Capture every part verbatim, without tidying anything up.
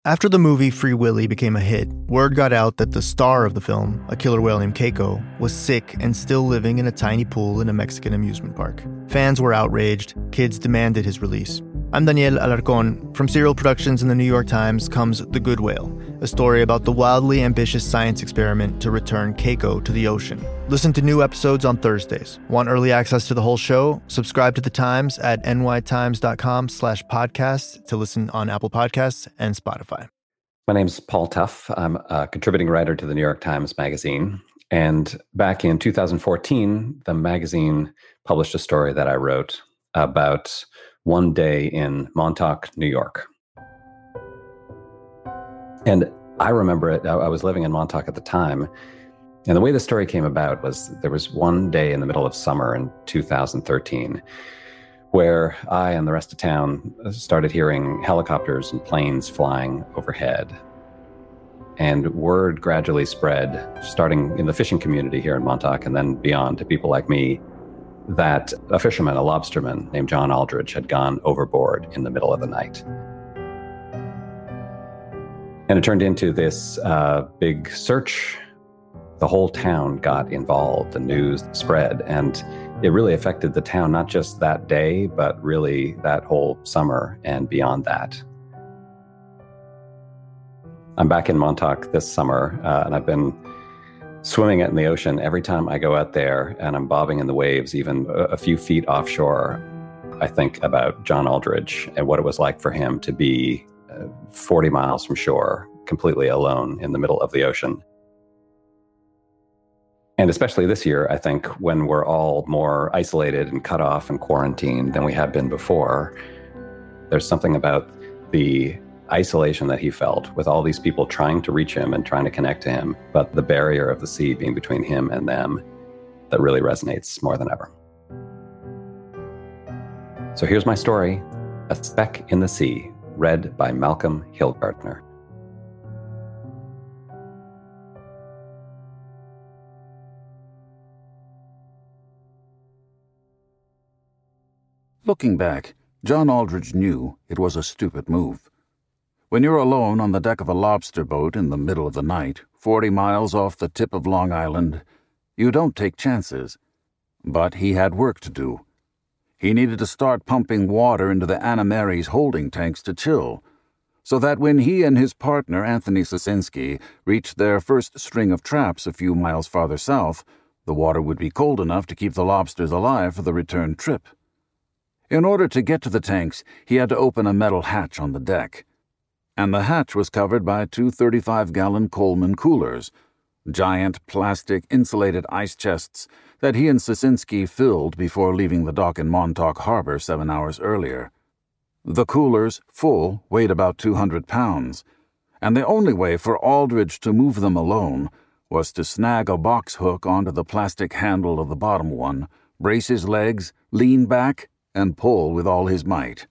After the movie Free Willy became a hit, word got out that the star of the film, a killer whale named Keiko, was sick and still living in a tiny pool in a Mexican amusement park. Fans were outraged. Kids demanded his release. I'm Daniel Alarcón. From Serial Productions and the New York Times comes The Good Whale, a story about the wildly ambitious science experiment to return Keiko to the ocean. Listen to new episodes on Thursdays. Want early access to the whole show? Subscribe to The Times at nytimes.com slash podcast to listen on Apple Podcasts and Spotify. My name's Paul Tuff. I'm a contributing writer to the New York Times Magazine. And back in two thousand fourteen, the magazine published a story that I wrote about one day in Montauk, New York. And I remember it. I was living in Montauk at the time. And the way the story came about was there was one day in the middle of summer in two thousand thirteen where I and the rest of town started hearing helicopters and planes flying overhead. And word gradually spread, starting in the fishing community here in Montauk and then beyond to people like me, that a fisherman, a lobsterman named John Aldridge had gone overboard in the middle of the night. And it turned into this uh, big search. The whole town got involved, the news spread, and it really affected the town, not just that day, but really that whole summer and beyond that. I'm back in Montauk this summer, uh, and I've been swimming it in the ocean. Every time I go out there and I'm bobbing in the waves, even a, a few feet offshore, I think about John Aldridge and what it was like for him to be uh, forty miles from shore, completely alone in the middle of the ocean. And especially this year, I think, when we're all more isolated and cut off and quarantined than we have been before, there's something about the isolation that he felt with all these people trying to reach him and trying to connect to him, but the barrier of the sea being between him and them that really resonates more than ever. So here's my story, A Speck in the Sea, read by Malcolm Hillgardner. Looking back, John Aldridge knew it was a stupid move. When you're alone on the deck of a lobster boat in the middle of the night, forty miles off the tip of Long Island, you don't take chances. But he had work to do. He needed to start pumping water into the Anna Mary's holding tanks to chill, so that when he and his partner, Anthony Sosinski, reached their first string of traps a few miles farther south, the water would be cold enough to keep the lobsters alive for the return trip. In order to get to the tanks, he had to open a metal hatch on the deck. And the hatch was covered by two thirty-five gallon Coleman coolers, giant plastic insulated ice chests that he and Sosinski filled before leaving the dock in Montauk Harbor seven hours earlier. The coolers, full, weighed about two hundred pounds, and the only way for Aldridge to move them alone was to snag a box hook onto the plastic handle of the bottom one, brace his legs, lean back, and pull with all his might.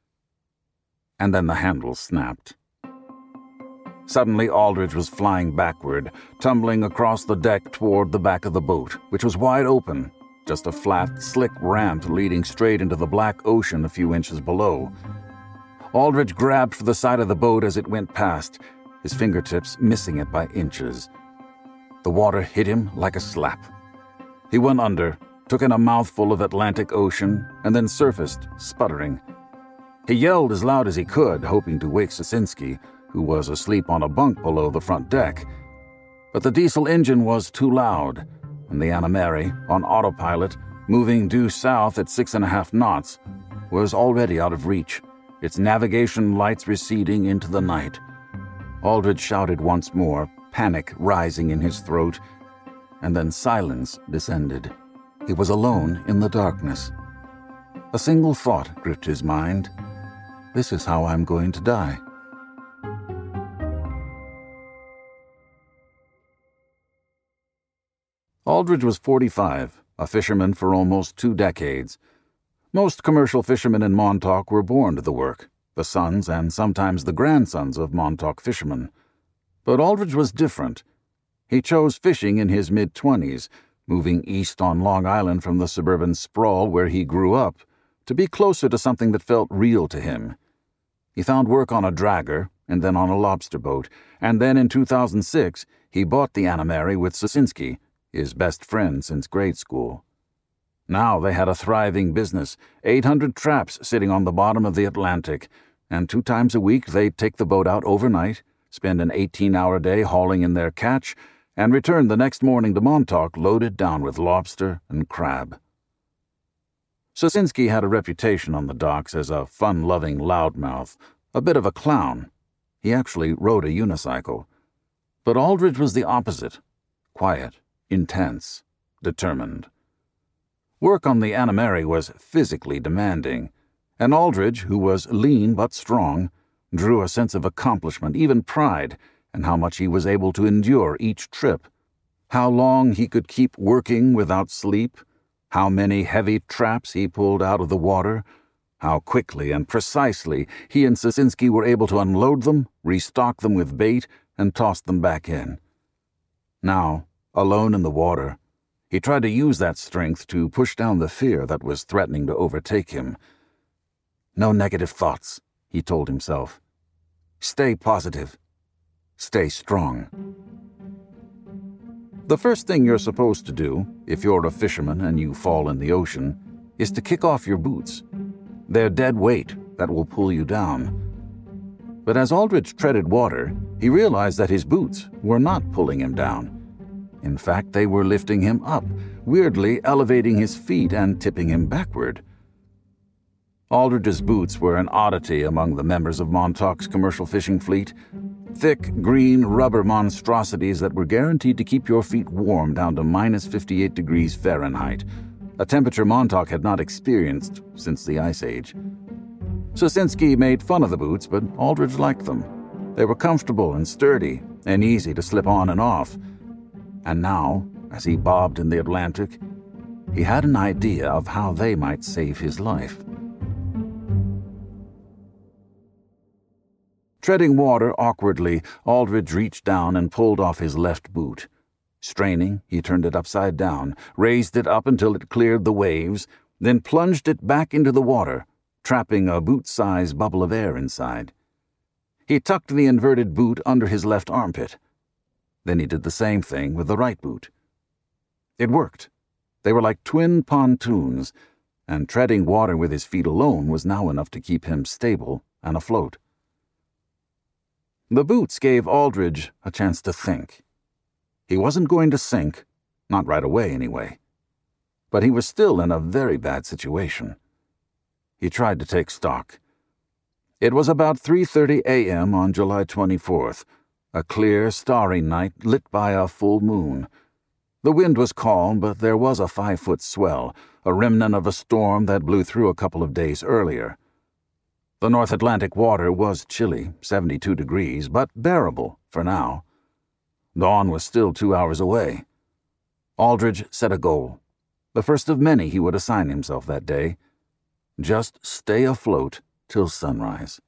And then the handle snapped. Suddenly, Aldridge was flying backward, tumbling across the deck toward the back of the boat, which was wide open, just a flat, slick ramp leading straight into the black ocean a few inches below. Aldridge grabbed for the side of the boat as it went past, his fingertips missing it by inches. The water hit him like a slap. He went under, took in a mouthful of Atlantic Ocean, and then surfaced, sputtering. He yelled as loud as he could, hoping to wake Sosinski, who was asleep on a bunk below the front deck. But the diesel engine was too loud, and the Anna Mary, on autopilot, moving due south at six and a half knots, was already out of reach, its navigation lights receding into the night. Aldridge shouted once more, panic rising in his throat, and then silence descended. He was alone in the darkness. A single thought gripped his mind. This is how I'm going to die. Aldridge was forty-five, a fisherman for almost two decades. Most commercial fishermen in Montauk were born to the work, the sons and sometimes the grandsons of Montauk fishermen. But Aldridge was different. He chose fishing in his mid-twenties, moving east on Long Island from the suburban sprawl where he grew up, to be closer to something that felt real to him. He found work on a dragger, and then on a lobster boat, and then in two thousand six he bought the Anna Mary with Sosinski, his best friend since grade school. Now they had a thriving business, eight hundred traps sitting on the bottom of the Atlantic, and two times a week they'd take the boat out overnight, spend an eighteen-hour day hauling in their catch, and return the next morning to Montauk loaded down with lobster and crab. Sosinski had a reputation on the docks as a fun-loving loudmouth, a bit of a clown. He actually rode a unicycle. But Aldridge was the opposite: quiet, intense, determined. Work on the Anna Mary was physically demanding, and Aldridge, who was lean but strong, drew a sense of accomplishment, even pride, in how much he was able to endure each trip, how long he could keep working without sleep, how many heavy traps he pulled out of the water, how quickly and precisely he and Sosinski were able to unload them, restock them with bait, and toss them back in. Now, alone in the water, he tried to use that strength to push down the fear that was threatening to overtake him. No negative thoughts, he told himself. Stay positive. Stay strong. The first thing you're supposed to do, if you're a fisherman and you fall in the ocean, is to kick off your boots. They're dead weight that will pull you down. But as Aldridge treaded water, he realized that his boots were not pulling him down. In fact, they were lifting him up, weirdly elevating his feet and tipping him backward. Aldridge's boots were an oddity among the members of Montauk's commercial fishing fleet. Thick, green rubber monstrosities that were guaranteed to keep your feet warm down to minus fifty-eight degrees Fahrenheit, a temperature Montauk had not experienced since the Ice Age. Sosinski made fun of the boots, but Aldridge liked them. They were comfortable and sturdy and easy to slip on and off. And now, as he bobbed in the Atlantic, he had an idea of how they might save his life. Treading water awkwardly, Aldridge reached down and pulled off his left boot. Straining, he turned it upside down, raised it up until it cleared the waves, then plunged it back into the water, trapping a boot-sized bubble of air inside. He tucked the inverted boot under his left armpit. Then he did the same thing with the right boot. It worked. They were like twin pontoons, and treading water with his feet alone was now enough to keep him stable and afloat. The boots gave Aldridge a chance to think. He wasn't going to sink, not right away anyway. But he was still in a very bad situation. He tried to take stock. It was about three thirty a.m. on July twenty-fourth, a clear, starry night lit by a full moon. The wind was calm, but there was a five-foot swell, a remnant of a storm that blew through a couple of days earlier. The North Atlantic water was chilly, seventy-two degrees, but bearable for now. Dawn was still two hours away. Aldridge set a goal, the first of many he would assign himself that day. Just stay afloat till sunrise.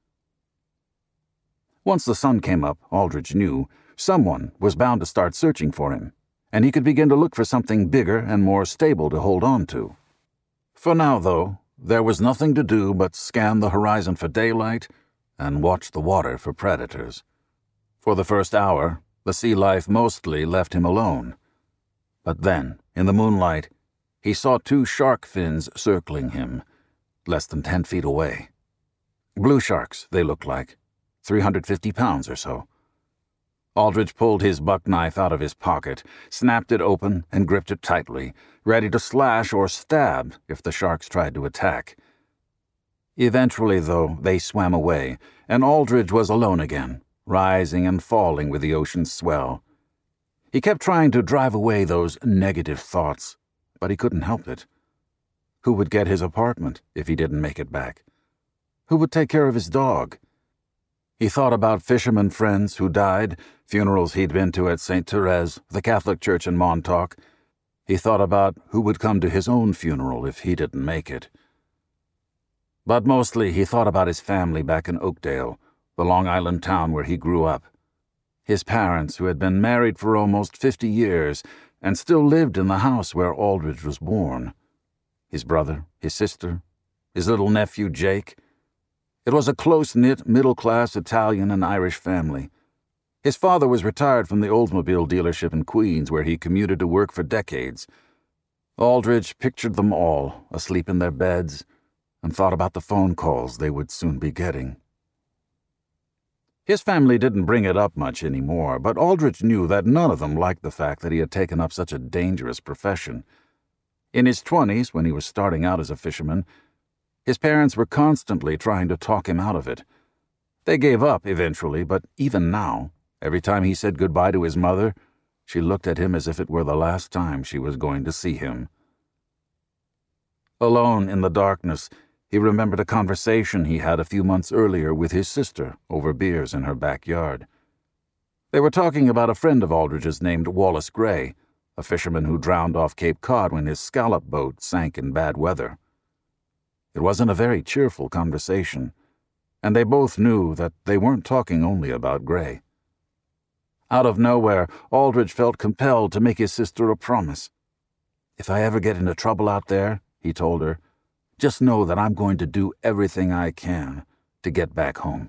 Once the sun came up, Aldridge knew someone was bound to start searching for him, and he could begin to look for something bigger and more stable to hold on to. For now, though, there was nothing to do but scan the horizon for daylight and watch the water for predators. For the first hour, the sea life mostly left him alone. But then, in the moonlight, he saw two shark fins circling him, less than ten feet away. Blue sharks, they looked like, three hundred fifty pounds or so. Aldridge pulled his buck knife out of his pocket, snapped it open, and gripped it tightly, ready to slash or stab if the sharks tried to attack. Eventually, though, they swam away, and Aldridge was alone again, rising and falling with the ocean's swell. He kept trying to drive away those negative thoughts, but he couldn't help it. Who would get his apartment if he didn't make it back? Who would take care of his dog? He thought about fishermen friends who died, funerals he'd been to at Saint Therese, the Catholic church in Montauk. He thought about who would come to his own funeral if he didn't make it. But mostly he thought about his family back in Oakdale, the Long Island town where he grew up. His parents, who had been married for almost fifty years and still lived in the house where Aldridge was born. His brother, his sister, his little nephew Jake. It was a close-knit, middle-class Italian and Irish family. His father was retired from the Oldsmobile dealership in Queens, where he commuted to work for decades. Aldridge pictured them all, asleep in their beds, and thought about the phone calls they would soon be getting. His family didn't bring it up much anymore, but Aldridge knew that none of them liked the fact that he had taken up such a dangerous profession. In his twenties, when he was starting out as a fisherman, his parents were constantly trying to talk him out of it. They gave up eventually, but even now, every time he said goodbye to his mother, she looked at him as if it were the last time she was going to see him. Alone in the darkness, he remembered a conversation he had a few months earlier with his sister over beers in her backyard. They were talking about a friend of Aldridge's named Wallace Gray, a fisherman who drowned off Cape Cod when his scallop boat sank in bad weather. It wasn't a very cheerful conversation, and they both knew that they weren't talking only about Gray. Out of nowhere, Aldridge felt compelled to make his sister a promise. "If I ever get into trouble out there," he told her, "just know that I'm going to do everything I can to get back home."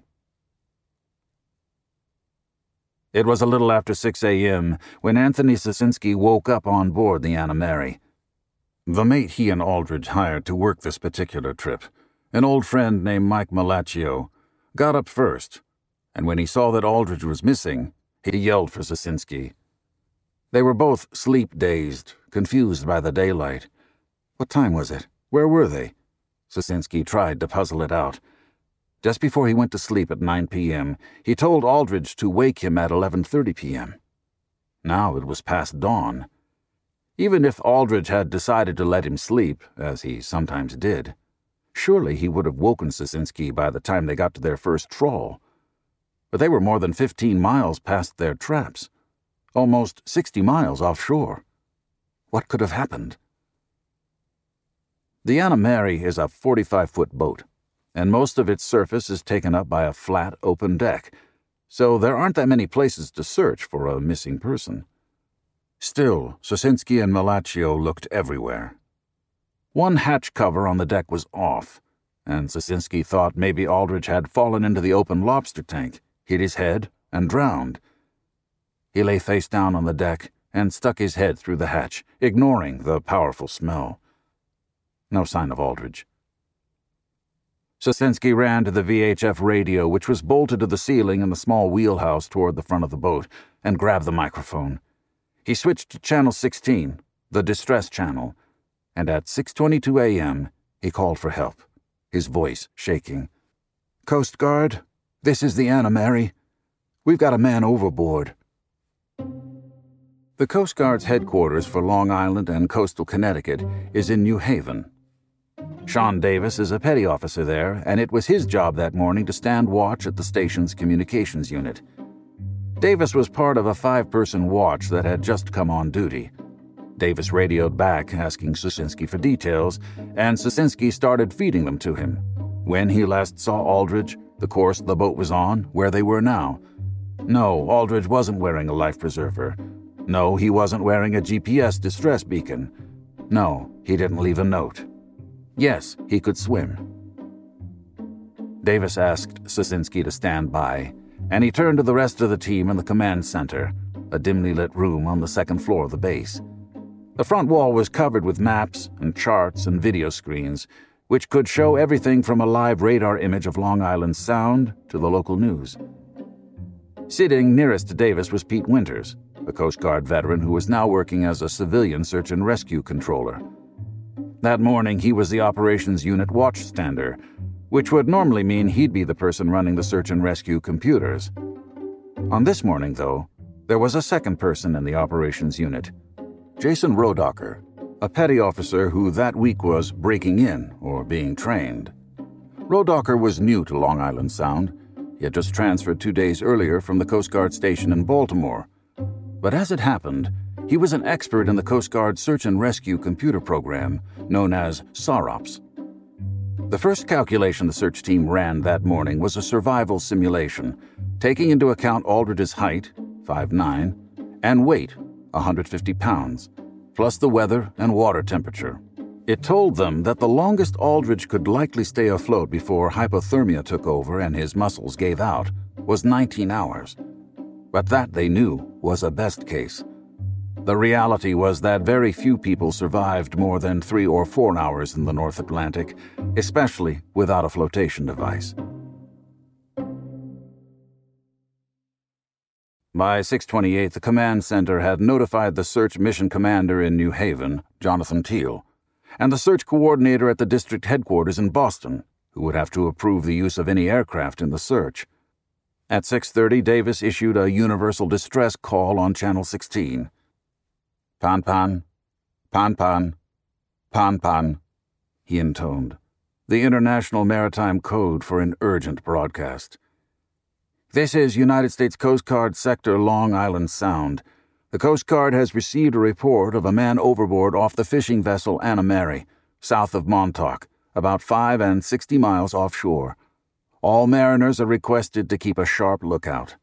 It was a little after six a.m. when Anthony Sosinski woke up on board the Anna Mary. The mate he and Aldridge hired to work this particular trip, an old friend named Mike Malaccio, got up first, and when he saw that Aldridge was missing, he yelled for Sosinski. They were both sleep-dazed, confused by the daylight. What time was it? Where were they? Sosinski tried to puzzle it out. Just before he went to sleep at nine p.m., he told Aldridge to wake him at eleven thirty p.m. Now it was past dawn. Even if Aldridge had decided to let him sleep, as he sometimes did, surely he would have woken Sosinski by the time they got to their first trawl. But they were more than fifteen miles past their traps, almost sixty miles offshore. What could have happened? The Anna Mary is a forty-five-foot boat, and most of its surface is taken up by a flat, open deck, so there aren't that many places to search for a missing person. Still, Sosinski and Malaccio looked everywhere. One hatch cover on the deck was off, and Sosinski thought maybe Aldridge had fallen into the open lobster tank, hit his head, and drowned. He lay face down on the deck and stuck his head through the hatch, ignoring the powerful smell. No sign of Aldridge. Sosinski ran to the V H F radio, which was bolted to the ceiling in the small wheelhouse toward the front of the boat, and grabbed the microphone. He switched to Channel sixteen, the distress channel, and at six twenty-two a.m., he called for help, his voice shaking. "Coast Guard, this is the Anna Mary. We've got a man overboard." The Coast Guard's headquarters for Long Island and coastal Connecticut is in New Haven. Sean Davis is a petty officer there, and it was his job that morning to stand watch at the station's communications unit. Davis was part of a five-person watch that had just come on duty. Davis radioed back, asking Sosinski for details, and Sosinski started feeding them to him. When he last saw Aldridge, the course the boat was on, where they were now. No, Aldridge wasn't wearing a life preserver. No, he wasn't wearing a G P S distress beacon. No, he didn't leave a note. Yes, he could swim. Davis asked Sosinski to stand by, and he turned to the rest of the team in the command center, a dimly lit room on the second floor of the base. The front wall was covered with maps and charts and video screens, which could show everything from a live radar image of Long Island Sound to the local news. Sitting nearest to Davis was Pete Winters, a Coast Guard veteran who was now working as a civilian search and rescue controller. That morning, he was the operations unit watchstander, which would normally mean he'd be the person running the search and rescue computers. On this morning, though, there was a second person in the operations unit, Jason Rodocker, a petty officer who that week was breaking in or being trained. Rodocker was new to Long Island Sound. He had just transferred two days earlier from the Coast Guard station in Baltimore. But as it happened, he was an expert in the Coast Guard search and rescue computer program known as SAROPS. The first calculation the search team ran that morning was a survival simulation, taking into account Aldridge's height, five nine, and weight, one hundred fifty pounds, plus the weather and water temperature. It told them that the longest Aldridge could likely stay afloat before hypothermia took over and his muscles gave out was nineteen hours. But that, they knew, was a best case. The reality was that very few people survived more than three or four hours in the North Atlantic, especially without a flotation device. By six twenty-eight, the command center had notified the search mission commander in New Haven, Jonathan Teal, and the search coordinator at the district headquarters in Boston, who would have to approve the use of any aircraft in the search. At six thirty, Davis issued a universal distress call on Channel sixteen. Pan pan, pan pan, pan pan, he intoned, the International Maritime Code for an urgent broadcast. This is United States Coast Guard Sector Long Island Sound. The Coast Guard has received a report of a man overboard off the fishing vessel Anna Mary, south of Montauk, about five and sixty miles offshore. All mariners are requested to keep a sharp lookout.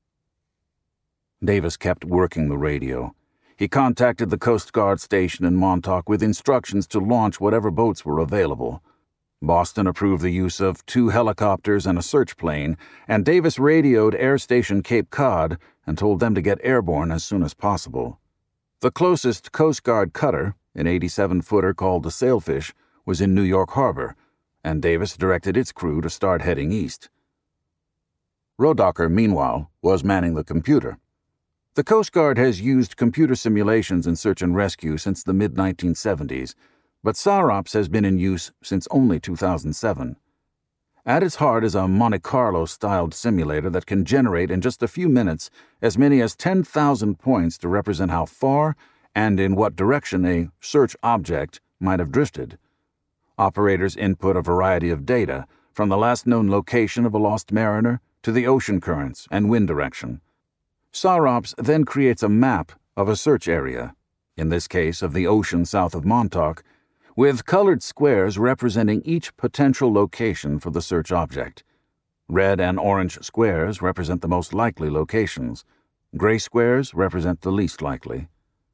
Davis kept working the radio. He contacted the Coast Guard station in Montauk with instructions to launch whatever boats were available. Boston approved the use of two helicopters and a search plane, and Davis radioed Air Station Cape Cod and told them to get airborne as soon as possible. The closest Coast Guard cutter, an eighty-seven footer called the Sailfish, was in New York Harbor, and Davis directed its crew to start heading east. Rodacher, meanwhile, was manning the computer. The Coast Guard has used computer simulations in search and rescue since the mid nineteen seventies, but SAROPS has been in use since only two thousand seven. At its heart is a Monte Carlo-styled simulator that can generate in just a few minutes as many as ten thousand points to represent how far and in what direction a search object might have drifted. Operators input a variety of data, from the last known location of a lost mariner to the ocean currents and wind direction. SAROPS then creates a map of a search area, in this case of the ocean south of Montauk, with colored squares representing each potential location for the search object. Red and orange squares represent the most likely locations. Gray squares represent the least likely.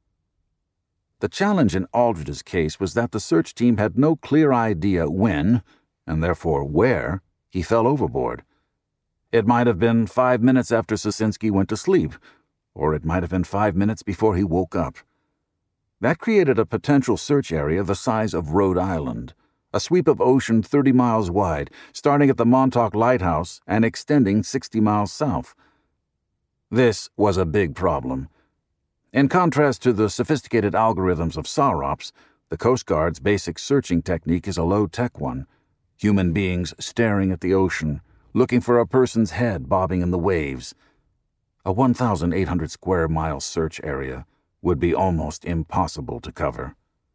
The challenge in Aldridge's case was that the search team had no clear idea when, and therefore where, he fell overboard. It might have been five minutes after Sosinski went to sleep, or it might have been five minutes before he woke up. That created a potential search area the size of Rhode Island, a sweep of ocean thirty miles wide, starting at the Montauk Lighthouse and extending sixty miles south. This was a big problem. In contrast to the sophisticated algorithms of SAROPS, the Coast Guard's basic searching technique is a low-tech one. Human beings staring at the ocean, looking for a person's head bobbing in the waves. A one thousand eight hundred square mile search area would be almost impossible to cover.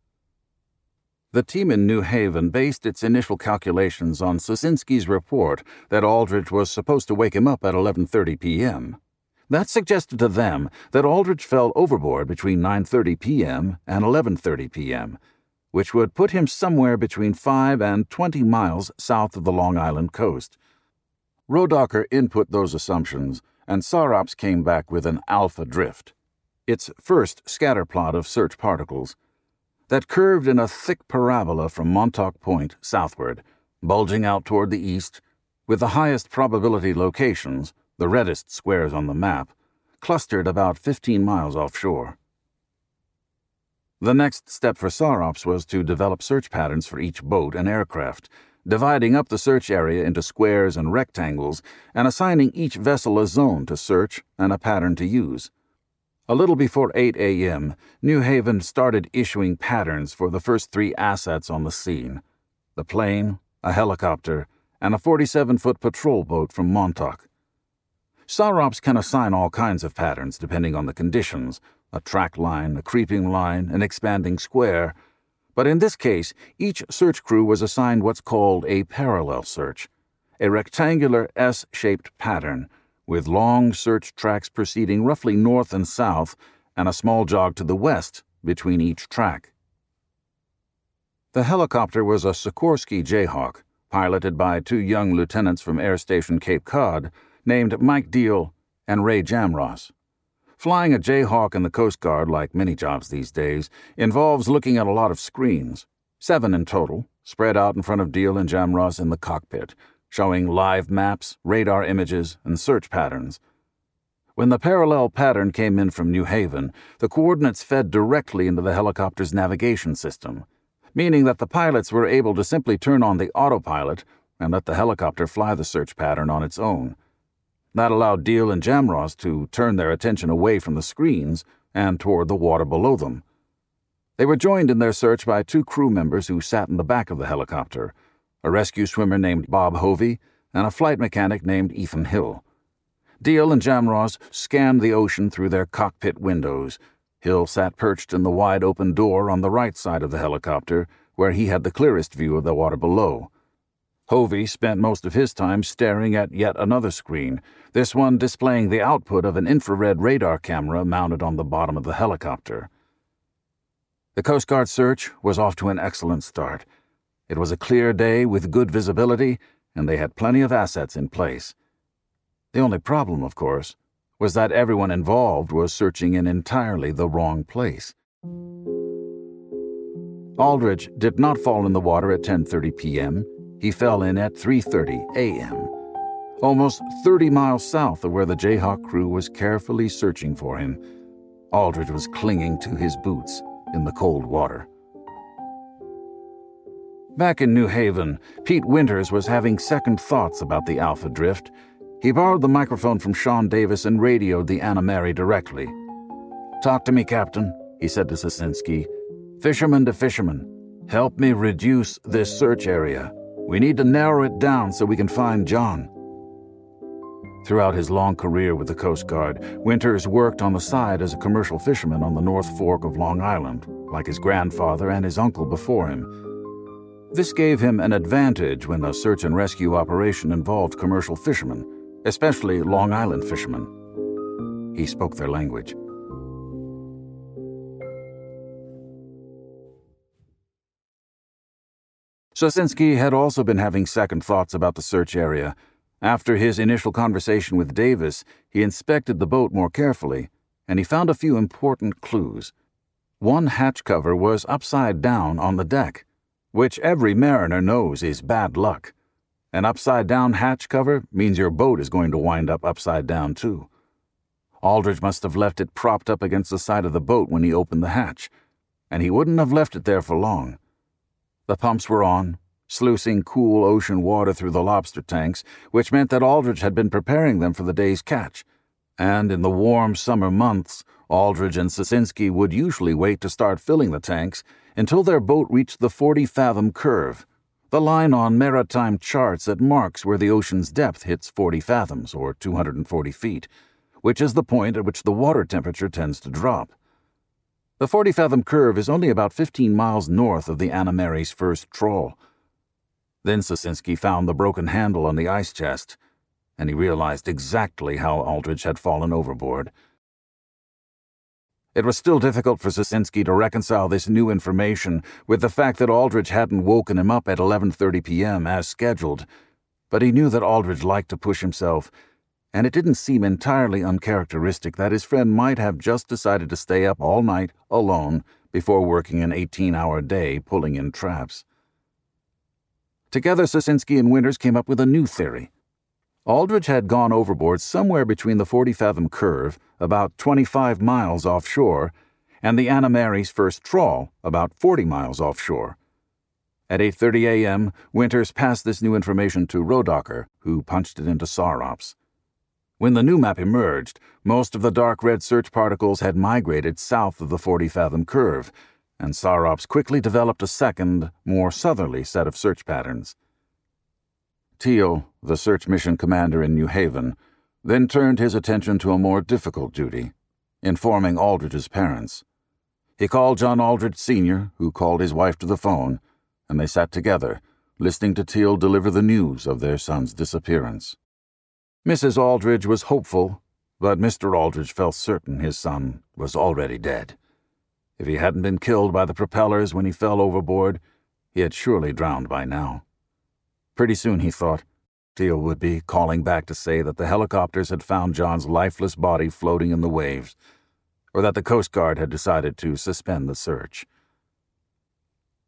The team in New Haven based its initial calculations on Sosinski's report that Aldridge was supposed to wake him up at eleven thirty p.m. That suggested to them that Aldridge fell overboard between nine thirty p.m. and eleven thirty p.m., which would put him somewhere between five and twenty miles south of the Long Island coast. Rodacher input those assumptions, and SAROPS came back with an alpha drift, its first scatterplot of search particles, that curved in a thick parabola from Montauk Point southward, bulging out toward the east, with the highest probability locations, the reddest squares on the map, clustered about fifteen miles offshore. The next step for SAROPS was to develop search patterns for each boat and aircraft, dividing up the search area into squares and rectangles and assigning each vessel a zone to search and a pattern to use. A little before eight a.m., New Haven started issuing patterns for the first three assets on the scene: the plane, a helicopter, and a forty-seven foot patrol boat from Montauk. SAROPS can assign all kinds of patterns depending on the conditions: a track line, a creeping line, an expanding square. But in this case, each search crew was assigned what's called a parallel search, a rectangular S-shaped pattern, with long search tracks proceeding roughly north and south, and a small jog to the west between each track. The helicopter was a Sikorsky Jayhawk, piloted by two young lieutenants from Air Station Cape Cod, named Mike Deal and Ray Jamross. Flying a Jayhawk in the Coast Guard, like many jobs these days, involves looking at a lot of screens. Seven in total, spread out in front of Deal and Jamroz in the cockpit, showing live maps, radar images, and search patterns. When the parallel pattern came in from New Haven, the coordinates fed directly into the helicopter's navigation system, meaning that the pilots were able to simply turn on the autopilot and let the helicopter fly the search pattern on its own. That allowed Deal and Jamroz to turn their attention away from the screens and toward the water below them. They were joined in their search by two crew members who sat in the back of the helicopter, a rescue swimmer named Bob Hovey and a flight mechanic named Ethan Hill. Deal and Jamroz scanned the ocean through their cockpit windows. Hill sat perched in the wide-open door on the right side of the helicopter, where he had the clearest view of the water below. Hovey spent most of his time staring at yet another screen, this one displaying the output of an infrared radar camera mounted on the bottom of the helicopter. The Coast Guard search was off to an excellent start. It was a clear day with good visibility, and they had plenty of assets in place. The only problem, of course, was that everyone involved was searching in entirely the wrong place. Aldridge did not fall in the water at ten thirty p.m. He fell in at three thirty a.m., almost thirty miles south of where the Jayhawk crew was carefully searching for him. Aldridge was clinging to his boots in the cold water. Back in New Haven, Pete Winters was having second thoughts about the Alpha Drift. He borrowed the microphone from Sean Davis and radioed the Anna Mary directly. "Talk to me, Captain," he said to Sosinski. "Fisherman to fisherman. Help me reduce this search area. We need to narrow it down so we can find John." Throughout his long career with the Coast Guard, Winters worked on the side as a commercial fisherman on the North Fork of Long Island, like his grandfather and his uncle before him. This gave him an advantage when a search and rescue operation involved commercial fishermen, especially Long Island fishermen. He spoke their language. Sosinski had also been having second thoughts about the search area. After his initial conversation with Davis, he inspected the boat more carefully, and he found a few important clues. One hatch cover was upside down on the deck, which every mariner knows is bad luck. An upside-down hatch cover means your boat is going to wind up upside down, too. Aldridge must have left it propped up against the side of the boat when he opened the hatch, and he wouldn't have left it there for long. The pumps were on, sluicing cool ocean water through the lobster tanks, which meant that Aldridge had been preparing them for the day's catch. And in the warm summer months, Aldridge and Sosinski would usually wait to start filling the tanks until their boat reached the forty-fathom curve, the line on maritime charts that marks where the ocean's depth hits forty fathoms, or two hundred forty feet, which is the point at which the water temperature tends to drop. The forty-fathom curve is only about fifteen miles north of the Anna Mary's first trawl. Then Sosinski found the broken handle on the ice chest, and he realized exactly how Aldridge had fallen overboard. It was still difficult for Sosinski to reconcile this new information with the fact that Aldridge hadn't woken him up at eleven thirty p.m. as scheduled, but he knew that Aldridge liked to push himself, and it didn't seem entirely uncharacteristic that his friend might have just decided to stay up all night alone before working an eighteen-hour day pulling in traps. Together, Sosinski and Winters came up with a new theory. Aldridge had gone overboard somewhere between the forty-fathom curve, about twenty-five miles offshore, and the Anna Mary's first trawl, about forty miles offshore. At eight thirty a.m., Winters passed this new information to Rodocker, who punched it into SAROPS. When the new map emerged, most of the dark red search particles had migrated south of the forty-fathom curve, and SAROPS quickly developed a second, more southerly set of search patterns. Teal, the search mission commander in New Haven, then turned his attention to a more difficult duty, informing Aldridge's parents. He called John Aldridge Senior, who called his wife to the phone, and they sat together, listening to Teal deliver the news of their son's disappearance. Missus Aldridge was hopeful, but Mister Aldridge felt certain his son was already dead. If he hadn't been killed by the propellers when he fell overboard, he had surely drowned by now. Pretty soon, he thought, Teal would be calling back to say that the helicopters had found John's lifeless body floating in the waves, or that the Coast Guard had decided to suspend the search.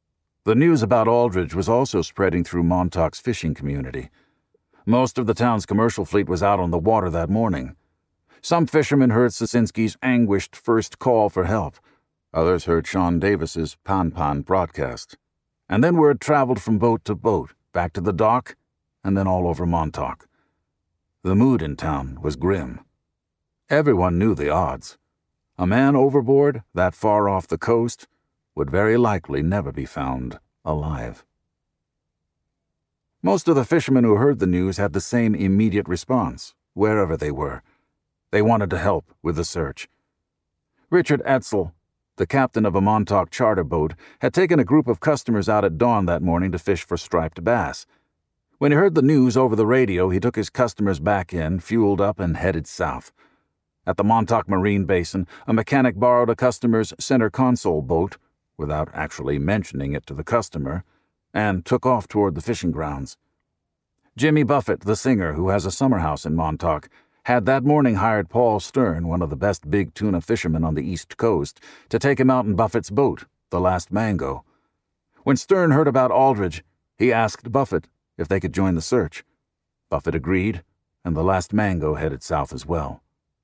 The news about Aldridge was also spreading through Montauk's fishing community. Most of the town's commercial fleet was out on the water that morning. Some fishermen heard Sosinski's anguished first call for help. Others heard Sean Davis's pan-pan broadcast. And then word traveled from boat to boat, back to the dock, and then all over Montauk. The mood in town was grim. Everyone knew the odds. A man overboard, that far off the coast, would very likely never be found alive. Most of the fishermen who heard the news had the same immediate response, wherever they were. They wanted to help with the search. Richard Etzel, the captain of a Montauk charter boat, had taken a group of customers out at dawn that morning to fish for striped bass. When he heard the news over the radio, he took his customers back in, fueled up, and headed south. At the Montauk Marine Basin, a mechanic borrowed a customer's center console boat, without actually mentioning it to the customer, and took off toward the fishing grounds. Jimmy Buffett, the singer who has a summer house in Montauk, had that morning hired Paul Stern, one of the best big tuna fishermen on the East Coast, to take him out in Buffett's boat, the Last Mango. When Stern heard about Aldridge, he asked Buffett if they could join the search. Buffett agreed, and the Last Mango headed south as well.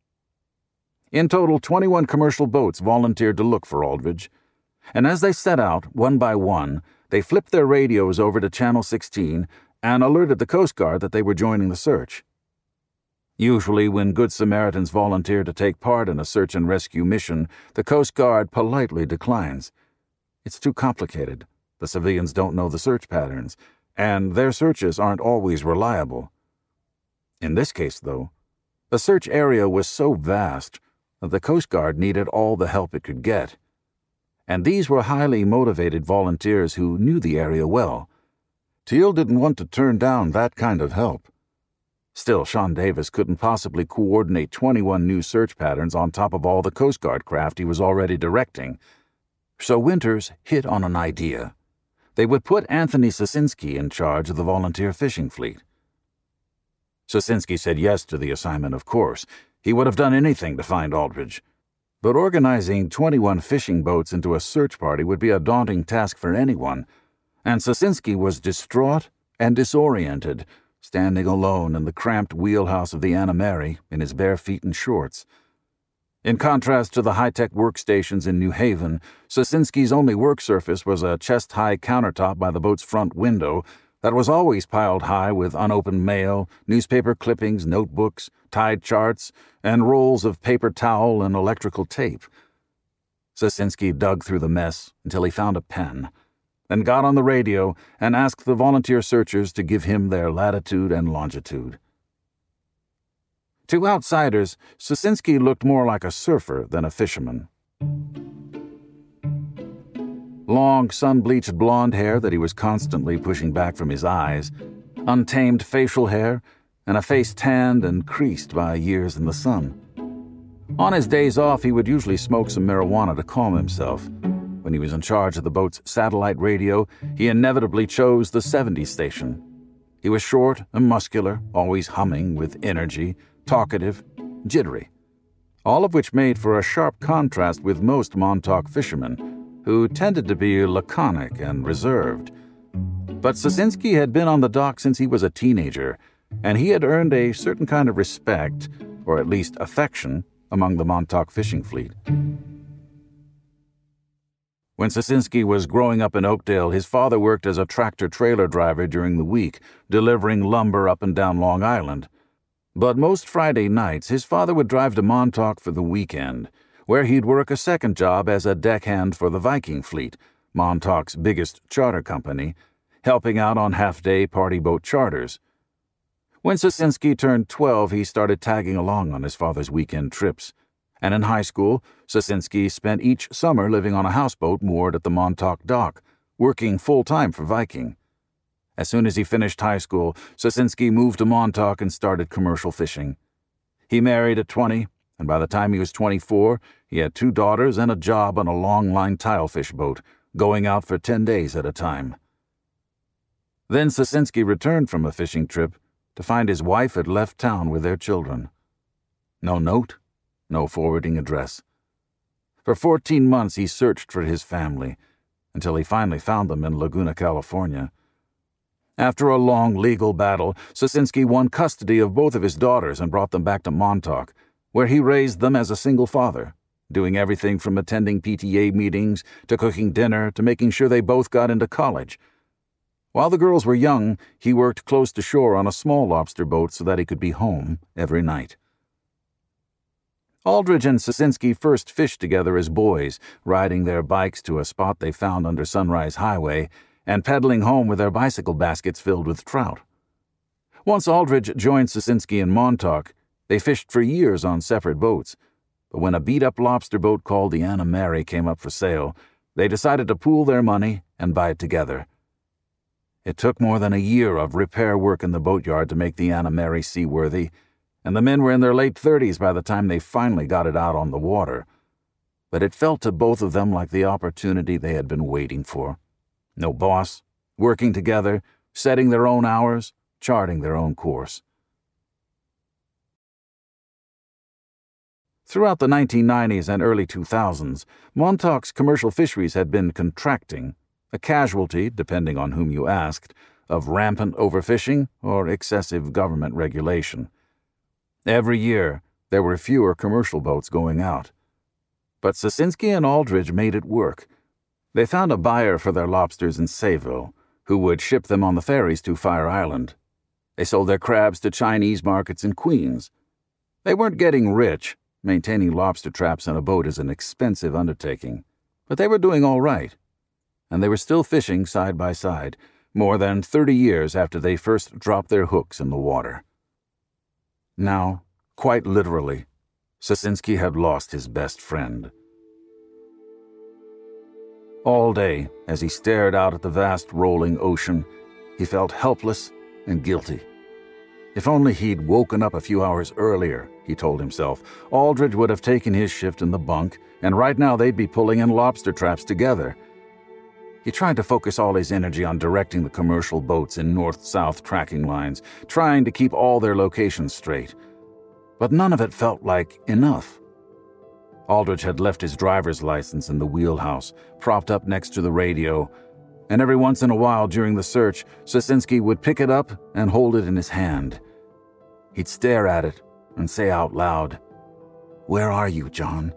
In total, twenty-one commercial boats volunteered to look for Aldridge, and as they set out, one by one, they flipped their radios over to Channel sixteen and alerted the Coast Guard that they were joining the search. Usually, when Good Samaritans volunteer to take part in a search and rescue mission, the Coast Guard politely declines. It's too complicated. The civilians don't know the search patterns, and their searches aren't always reliable. In this case, though, the search area was so vast that the Coast Guard needed all the help it could get. And these were highly motivated volunteers who knew the area well. Teal didn't want to turn down that kind of help. Still, Sean Davis couldn't possibly coordinate twenty-one new search patterns on top of all the Coast Guard craft he was already directing. So Winters hit on an idea. They would put Anthony Sosinski in charge of the volunteer fishing fleet. Sosinski said yes to the assignment, of course. He would have done anything to find Aldridge. But organizing twenty-one fishing boats into a search party would be a daunting task for anyone, and Sosinski was distraught and disoriented, standing alone in the cramped wheelhouse of the Anna Mary in his bare feet and shorts. In contrast to the high-tech workstations in New Haven, Sosinski's only work surface was a chest-high countertop by the boat's front window that was always piled high with unopened mail, newspaper clippings, notebooks, tide charts, and rolls of paper towel and electrical tape. Sosinski dug through the mess until he found a pen, then got on the radio and asked the volunteer searchers to give him their latitude and longitude. To outsiders, Sosinski looked more like a surfer than a fisherman. Long, sun-bleached blonde hair that he was constantly pushing back from his eyes, untamed facial hair, and a face tanned and creased by years in the sun. On his days off, he would usually smoke some marijuana to calm himself. When he was in charge of the boat's satellite radio, he inevitably chose the seventy station. He was short and muscular, always humming with energy, talkative, jittery, all of which made for a sharp contrast with most Montauk fishermen, who tended to be laconic and reserved. But Sosinski had been on the dock since he was a teenager, and he had earned a certain kind of respect, or at least affection, among the Montauk fishing fleet. When Sosinski was growing up in Oakdale, his father worked as a tractor-trailer driver during the week, delivering lumber up and down Long Island. But most Friday nights, his father would drive to Montauk for the weekend, where he'd work a second job as a deckhand for the Viking Fleet, Montauk's biggest charter company, helping out on half-day party boat charters. When Sosinski turned twelve, he started tagging along on his father's weekend trips, and in high school, Sosinski spent each summer living on a houseboat moored at the Montauk dock, working full-time for Viking. As soon as he finished high school, Sosinski moved to Montauk and started commercial fishing. He married at twenty, and by the time he was twenty-four, he had two daughters and a job on a long-line tilefish boat, going out for ten days at a time. Then Sosinski returned from a fishing trip to find his wife had left town with their children. No note, no forwarding address. For fourteen months he searched for his family, until he finally found them in Laguna, California. After a long legal battle, Sosinski won custody of both of his daughters and brought them back to Montauk, where he raised them as a single father, doing everything from attending P T A meetings to cooking dinner to making sure they both got into college. While the girls were young, he worked close to shore on a small lobster boat so that he could be home every night. Aldridge and Sosinski first fished together as boys, riding their bikes to a spot they found under Sunrise Highway and pedaling home with their bicycle baskets filled with trout. Once Aldridge joined Sosinski in Montauk, they fished for years on separate boats, but when a beat-up lobster boat called the Anna Mary came up for sale, they decided to pool their money and buy it together. It took more than a year of repair work in the boatyard to make the Anna Mary seaworthy, and the men were in their late thirties by the time they finally got it out on the water. But it felt to both of them like the opportunity they had been waiting for. No boss, working together, setting their own hours, charting their own course. Throughout the nineteen nineties and early two thousands, Montauk's commercial fisheries had been contracting, a casualty, depending on whom you asked, of rampant overfishing or excessive government regulation. Every year, there were fewer commercial boats going out. But Sosinski and Aldridge made it work. They found a buyer for their lobsters in Sayville, who would ship them on the ferries to Fire Island. They sold their crabs to Chinese markets in Queens. They weren't getting rich. Maintaining lobster traps on a boat is an expensive undertaking. But they were doing all right. And they were still fishing side by side, more than thirty years after they first dropped their hooks in the water. Now, quite literally, Sosinski had lost his best friend. All day, as he stared out at the vast rolling ocean, he felt helpless and guilty. If only he'd woken up a few hours earlier, he told himself, Aldridge would have taken his shift in the bunk, and right now they'd be pulling in lobster traps together. He tried to focus all his energy on directing the commercial boats in north-south tracking lines, trying to keep all their locations straight. But none of it felt like enough. Aldridge had left his driver's license in the wheelhouse, propped up next to the radio, and every once in a while during the search, Sosinski would pick it up and hold it in his hand. He'd stare at it and say out loud, "Where are you, John?"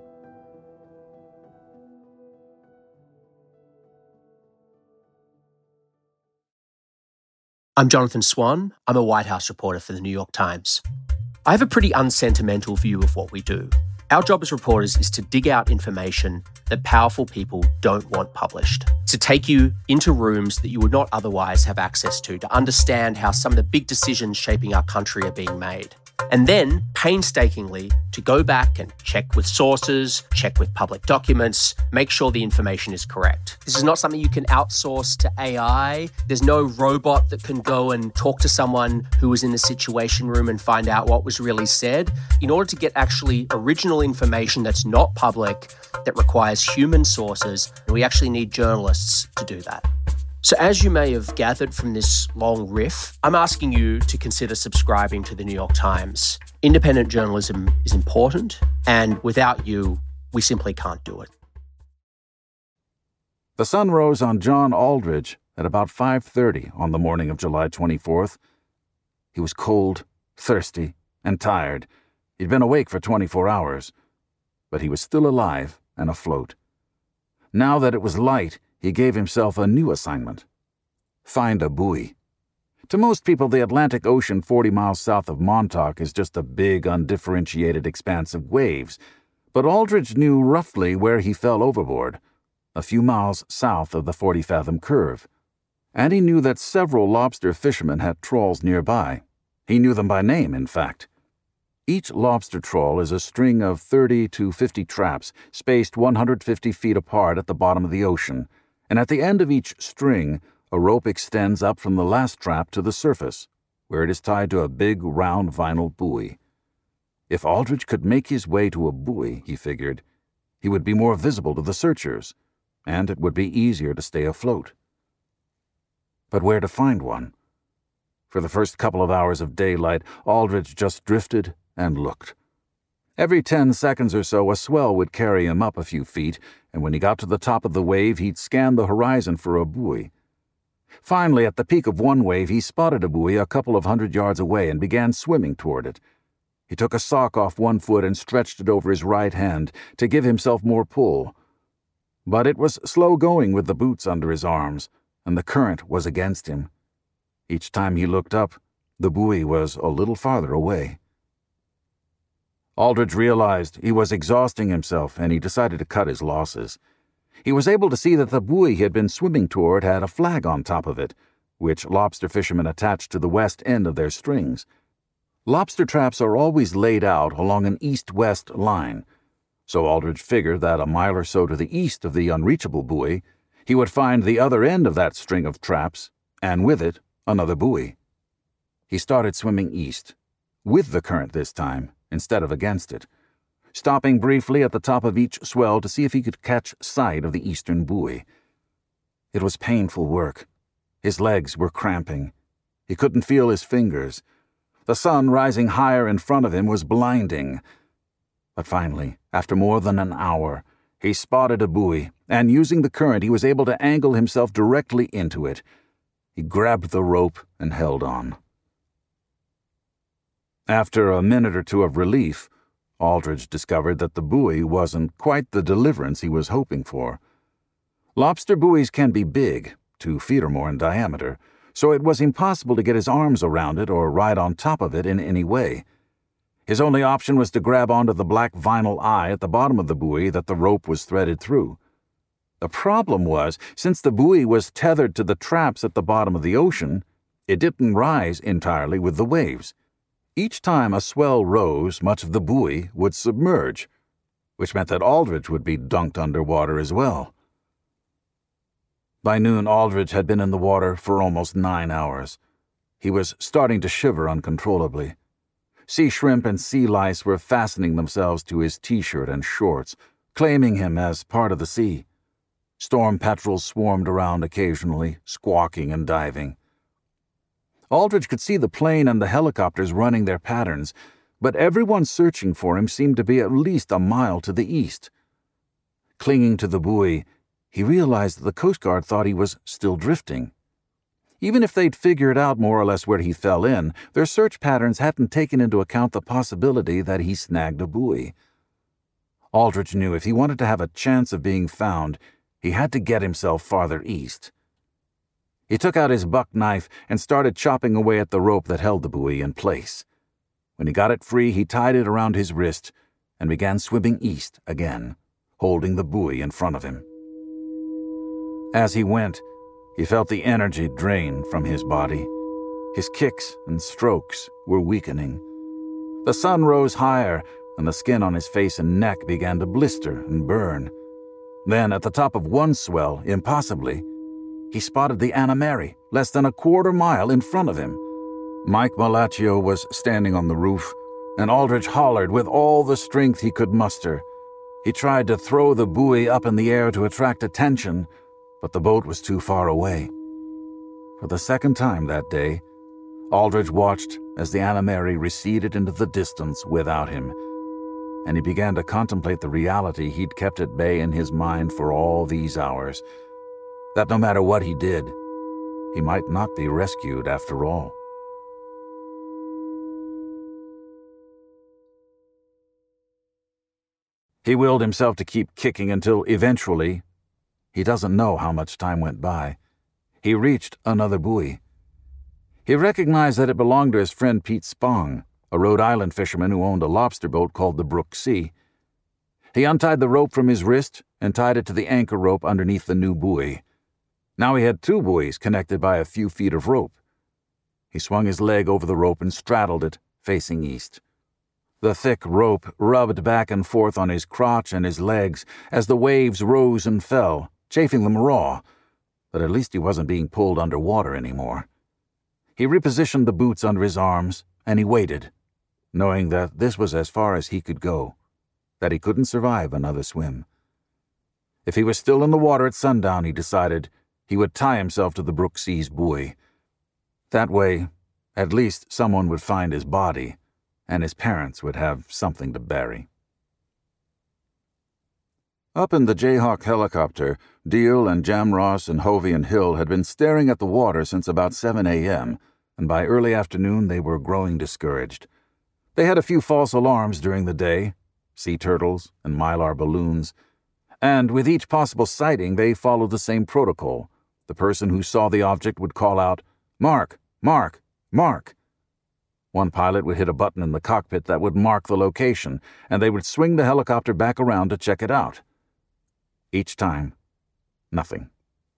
I'm Jonathan Swan. I'm a White House reporter for the New York Times. I have a pretty unsentimental view of what we do. Our job as reporters is to dig out information that powerful people don't want published, to take you into rooms that you would not otherwise have access to, to understand how some of the big decisions shaping our country are being made. And then, painstakingly, to go back and check with sources, check with public documents, make sure the information is correct. This is not something you can outsource to A I. There's no robot that can go and talk to someone who was in the Situation Room and find out what was really said. In order to get actually original information that's not public, that requires human sources, we actually need journalists to do that. So as you may have gathered from this long riff, I'm asking you to consider subscribing to the New York Times. Independent journalism is important, and without you, we simply can't do it. The sun rose on John Aldridge at about five thirty on the morning of July twenty-fourth. He was cold, thirsty, and tired. He'd been awake for twenty-four hours, but he was still alive and afloat. Now that it was light, he gave himself a new assignment: find a buoy. To most people, the Atlantic Ocean forty miles south of Montauk is just a big, undifferentiated expanse of waves, but Aldridge knew roughly where he fell overboard, a few miles south of the forty-fathom curve. And he knew that several lobster fishermen had trawls nearby. He knew them by name, in fact. Each lobster trawl is a string of thirty to fifty traps spaced one hundred fifty feet apart at the bottom of the ocean, and at the end of each string, a rope extends up from the last trap to the surface, where it is tied to a big, round vinyl buoy. If Aldridge could make his way to a buoy, he figured, he would be more visible to the searchers, and it would be easier to stay afloat. But where to find one? For the first couple of hours of daylight, Aldridge just drifted and looked. Every ten seconds or so, a swell would carry him up a few feet, and when he got to the top of the wave, he'd scan the horizon for a buoy. Finally, at the peak of one wave, he spotted a buoy a couple of hundred yards away and began swimming toward it. He took a sock off one foot and stretched it over his right hand to give himself more pull. But it was slow going with the boots under his arms, and the current was against him. Each time he looked up, the buoy was a little farther away. Aldridge realized he was exhausting himself, and he decided to cut his losses. He was able to see that the buoy he had been swimming toward had a flag on top of it, which lobster fishermen attached to the west end of their strings. Lobster traps are always laid out along an east-west line, so Aldridge figured that a mile or so to the east of the unreachable buoy, he would find the other end of that string of traps, and with it, another buoy. He started swimming east, with the current this time, instead of against it, stopping briefly at the top of each swell to see if he could catch sight of the eastern buoy. It was painful work. His legs were cramping. He couldn't feel his fingers. The sun rising higher in front of him was blinding. But finally, after more than an hour, he spotted a buoy, and using the current, he was able to angle himself directly into it. He grabbed the rope and held on. After a minute or two of relief, Aldridge discovered that the buoy wasn't quite the deliverance he was hoping for. Lobster buoys can be big, two feet or more in diameter, so it was impossible to get his arms around it or ride on top of it in any way. His only option was to grab onto the black vinyl eye at the bottom of the buoy that the rope was threaded through. The problem was, since the buoy was tethered to the traps at the bottom of the ocean, it didn't rise entirely with the waves. Each time a swell rose, much of the buoy would submerge, which meant that Aldridge would be dunked underwater as well. By noon, Aldridge had been in the water for almost nine hours. He was starting to shiver uncontrollably. Sea shrimp and sea lice were fastening themselves to his t-shirt and shorts, claiming him as part of the sea. Storm petrels swarmed around occasionally, squawking and diving. Aldridge could see the plane and the helicopters running their patterns, but everyone searching for him seemed to be at least a mile to the east. Clinging to the buoy, he realized that the Coast Guard thought he was still drifting. Even if they'd figured out more or less where he fell in, their search patterns hadn't taken into account the possibility that he snagged a buoy. Aldridge knew if he wanted to have a chance of being found, he had to get himself farther east. He took out his buck knife and started chopping away at the rope that held the buoy in place. When he got it free, he tied it around his wrist and began swimming east again, holding the buoy in front of him. As he went, he felt the energy drain from his body. His kicks and strokes were weakening. The sun rose higher, and the skin on his face and neck began to blister and burn. Then, at the top of one swell, impossibly, he spotted the Anna Mary, less than a quarter mile in front of him. Mike Malaccio was standing on the roof, and Aldridge hollered with all the strength he could muster. He tried to throw the buoy up in the air to attract attention, but the boat was too far away. For the second time that day, Aldridge watched as the Anna Mary receded into the distance without him, and he began to contemplate the reality he'd kept at bay in his mind for all these hours, that no matter what he did, he might not be rescued after all. He willed himself to keep kicking until eventually, he doesn't know how much time went by, he reached another buoy. He recognized that it belonged to his friend Pete Spong, a Rhode Island fisherman who owned a lobster boat called the Brook Sea. He untied the rope from his wrist and tied it to the anchor rope underneath the new buoy. Now he had two buoys connected by a few feet of rope. He swung his leg over the rope and straddled it, facing east. The thick rope rubbed back and forth on his crotch and his legs as the waves rose and fell, chafing them raw, but at least he wasn't being pulled underwater anymore. He repositioned the boots under his arms, and he waited, knowing that this was as far as he could go, that he couldn't survive another swim. If he was still in the water at sundown, he decided, he would tie himself to the Brook Sea's buoy. That way, at least someone would find his body, and his parents would have something to bury. Up in the Jayhawk helicopter, Deal and Jamross and Hovey and Hill had been staring at the water since about seven a.m., and by early afternoon they were growing discouraged. They had a few false alarms during the day, sea turtles and mylar balloons, and with each possible sighting they followed the same protocol. The person who saw the object would call out, "Mark, Mark, Mark." One pilot would hit a button in the cockpit that would mark the location, and they would swing the helicopter back around to check it out. Each time, nothing.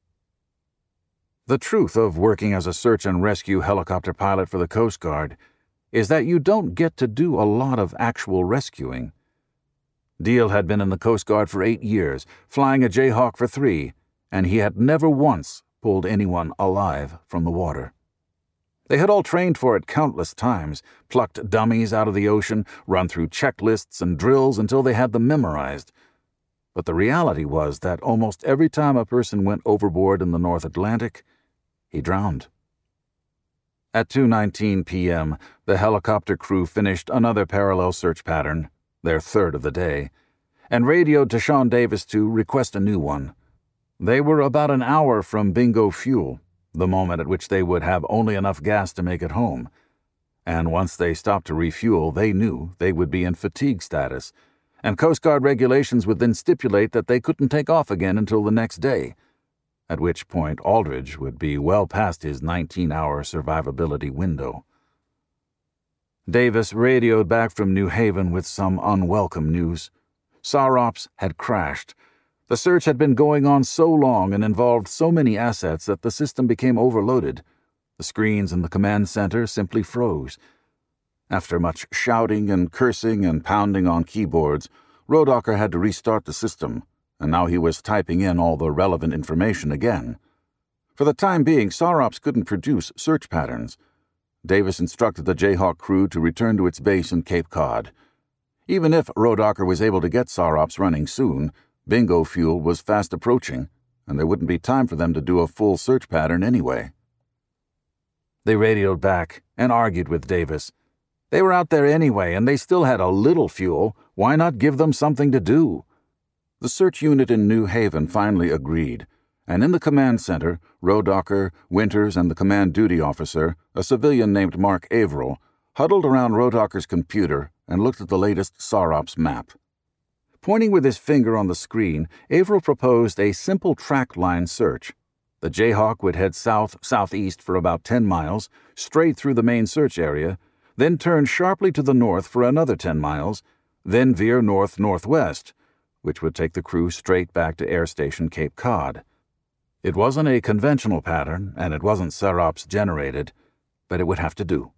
The truth of working as a search and rescue helicopter pilot for the Coast Guard is that you don't get to do a lot of actual rescuing. Deal had been in the Coast Guard for eight years, flying a Jayhawk for three, and he had never once pulled anyone alive from the water. They had all trained for it countless times, plucked dummies out of the ocean, run through checklists and drills until they had them memorized. But the reality was that almost every time a person went overboard in the North Atlantic, he drowned. At two nineteen p.m., the helicopter crew finished another parallel search pattern, their third of the day, and radioed to Sean Davis to request a new one. They were about an hour from bingo fuel, the moment at which they would have only enough gas to make it home. And once they stopped to refuel, they knew they would be in fatigue status, and Coast Guard regulations would then stipulate that they couldn't take off again until the next day, at which point Aldridge would be well past his nineteen-hour survivability window. Davis radioed back from New Haven with some unwelcome news. SAROPS had crashed. The search had been going on so long and involved so many assets that the system became overloaded. The screens in the command center simply froze. After much shouting and cursing and pounding on keyboards, Rodacher had to restart the system, and now he was typing in all the relevant information again. For the time being, SAROPS couldn't produce search patterns. Davis instructed the Jayhawk crew to return to its base in Cape Cod. Even if Rodacher was able to get SAROPS running soon, bingo fuel was fast approaching, and there wouldn't be time for them to do a full search pattern anyway. They radioed back and argued with Davis. They were out there anyway, and they still had a little fuel. Why not give them something to do? The search unit in New Haven finally agreed, and in the command center, Rodacher, Winters, and the command duty officer, a civilian named Mark Averill, huddled around Rodacher's computer and looked at the latest SAROPS map. Pointing with his finger on the screen, Averill proposed a simple track line search. The Jayhawk would head south-southeast for about ten miles, straight through the main search area, then turn sharply to the north for another ten miles, then veer north-northwest, which would take the crew straight back to Air Station Cape Cod. It wasn't a conventional pattern, and it wasn't SAROPS-generated, but it would have to do.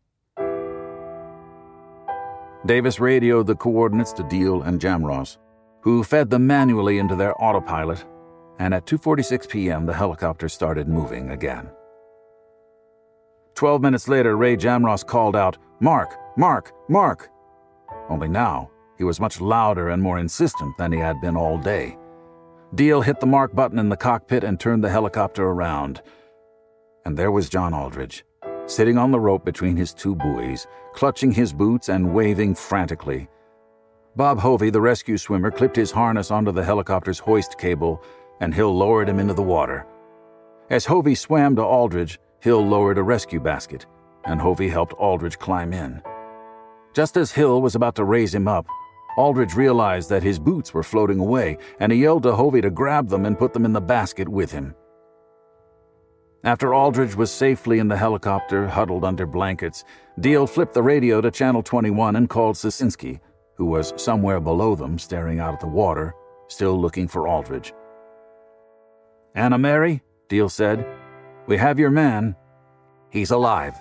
Davis radioed the coordinates to Deal and Jamross, who fed them manually into their autopilot, and at two forty-six p.m. the helicopter started moving again. Twelve minutes later, Ray Jamross called out, "Mark! Mark! Mark!" Only now, he was much louder and more insistent than he had been all day. Deal hit the mark button in the cockpit and turned the helicopter around. And there was John Aldridge, sitting on the rope between his two buoys, clutching his boots and waving frantically. Bob Hovey, the rescue swimmer, clipped his harness onto the helicopter's hoist cable, and Hill lowered him into the water. As Hovey swam to Aldridge, Hill lowered a rescue basket, and Hovey helped Aldridge climb in. Just as Hill was about to raise him up, Aldridge realized that his boots were floating away, and he yelled to Hovey to grab them and put them in the basket with him. After Aldridge was safely in the helicopter, huddled under blankets, Deal flipped the radio to Channel twenty-one and called Sisinski, who was somewhere below them staring out at the water, still looking for Aldridge. "Anna Mary," Deal said, "we have your man. He's alive."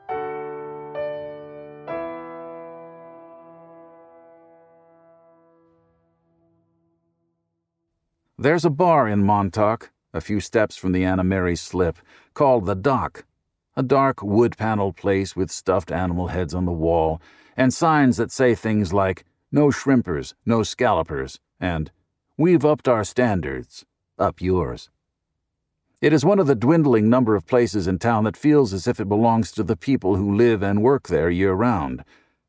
There's a bar in Montauk, a few steps from the Anna Mary slip, called The Dock, a dark wood-paneled place with stuffed animal heads on the wall, and signs that say things like, "No shrimpers, no scallopers," and "We've upped our standards, up yours." It is one of the dwindling number of places in town that feels as if it belongs to the people who live and work there year-round.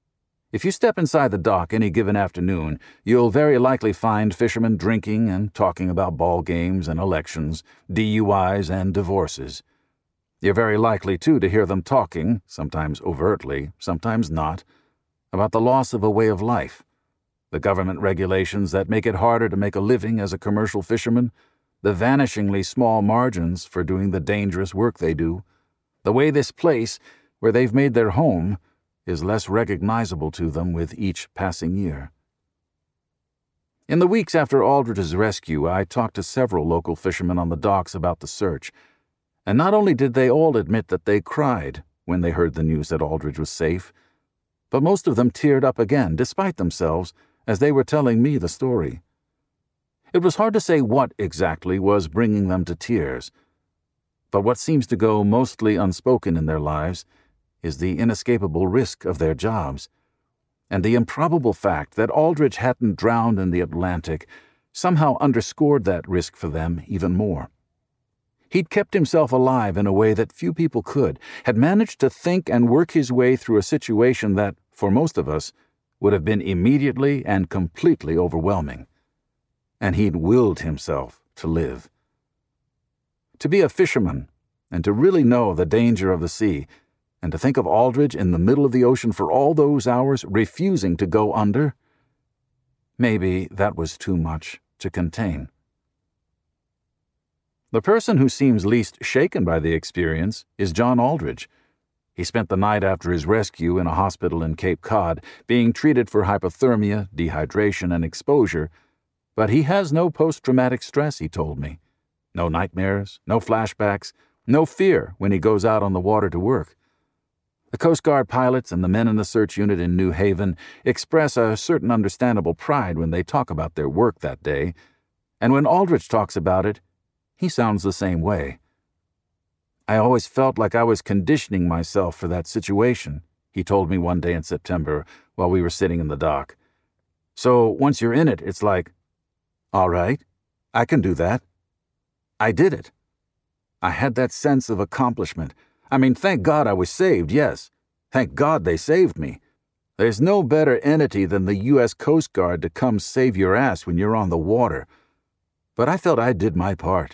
If you step inside the dock any given afternoon, you'll very likely find fishermen drinking and talking about ball games and elections, D U Is and divorces. You're very likely, too, to hear them talking, sometimes overtly, sometimes not, about the loss of a way of life, the government regulations that make it harder to make a living as a commercial fisherman, the vanishingly small margins for doing the dangerous work they do, the way this place, where they've made their home, is less recognizable to them with each passing year. In the weeks after Aldridge's rescue, I talked to several local fishermen on the docks about the search, and not only did they all admit that they cried when they heard the news that Aldridge was safe, but most of them teared up again, despite themselves, as they were telling me the story. It was hard to say what exactly was bringing them to tears, but what seems to go mostly unspoken in their lives is the inescapable risk of their jobs, and the improbable fact that Aldridge hadn't drowned in the Atlantic somehow underscored that risk for them even more. He'd kept himself alive in a way that few people could, had managed to think and work his way through a situation that, for most of us, would have been immediately and completely overwhelming. And he'd willed himself to live. To be a fisherman, and to really know the danger of the sea, and to think of Aldridge in the middle of the ocean for all those hours, refusing to go under, maybe that was too much to contain. The person who seems least shaken by the experience is John Aldridge. He spent the night after his rescue in a hospital in Cape Cod, being treated for hypothermia, dehydration, and exposure, but he has no post-traumatic stress, he told me. No nightmares, no flashbacks, no fear when he goes out on the water to work. The Coast Guard pilots and the men in the search unit in New Haven express a certain understandable pride when they talk about their work that day, and when Aldridge talks about it, he sounds the same way. I always felt like I was conditioning myself for that situation, he told me one day in September while we were sitting in the dock. So once you're in it, it's like, all right, I can do that. I did it. I had that sense of accomplishment. I mean, thank God I was saved, yes. Thank God they saved me. There's no better entity than the U S Coast Guard to come save your ass when you're on the water. But I felt I did my part.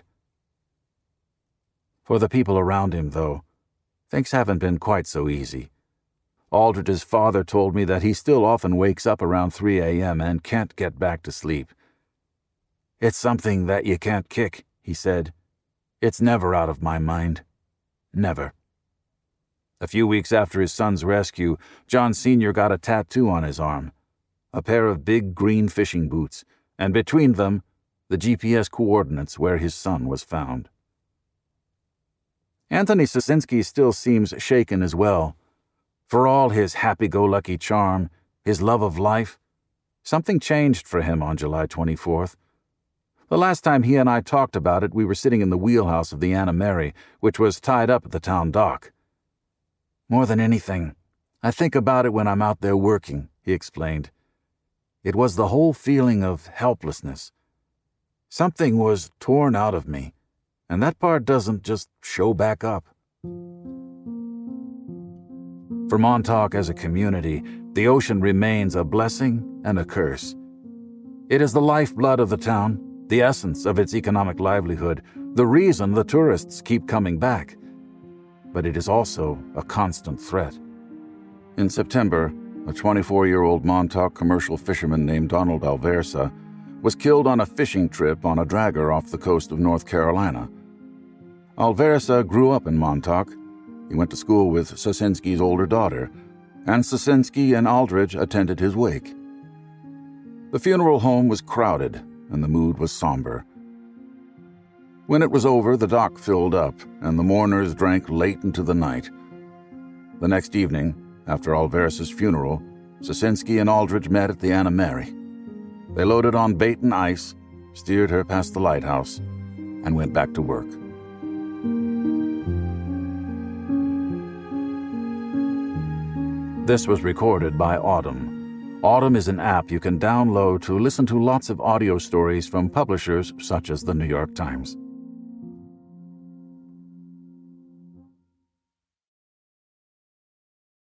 For the people around him, though, things haven't been quite so easy. Aldridge's father told me that he still often wakes up around three a.m. and can't get back to sleep. It's something that you can't kick, he said. It's never out of my mind. Never. A few weeks after his son's rescue, John Senior got a tattoo on his arm, a pair of big green fishing boots, and between them, the G P S coordinates where his son was found. Anthony Sosinski still seems shaken as well. For all his happy-go-lucky charm, his love of life, something changed for him on July twenty-fourth. The last time he and I talked about it, we were sitting in the wheelhouse of the Anna Mary, which was tied up at the town dock. More than anything, I think about it when I'm out there working, he explained. It was the whole feeling of helplessness. Something was torn out of me, and that part doesn't just show back up. For Montauk as a community, the ocean remains a blessing and a curse. It is the lifeblood of the town, the essence of its economic livelihood, the reason the tourists keep coming back. But it is also a constant threat. In September, a twenty-four-year-old Montauk commercial fisherman named Donald Alversa was killed on a fishing trip on a dragger off the coast of North Carolina. Alversa grew up in Montauk. He went to school with Sosinski's older daughter, and Sosinski and Aldridge attended his wake. The funeral home was crowded, and the mood was somber. When it was over, the dock filled up, and the mourners drank late into the night. The next evening, after Alversa's funeral, Sosinski and Aldridge met at the Anna Mary. They loaded on bait and ice, steered her past the lighthouse, and went back to work. This was recorded by Audm. Audm is an app you can download to listen to lots of audio stories from publishers such as the New York Times.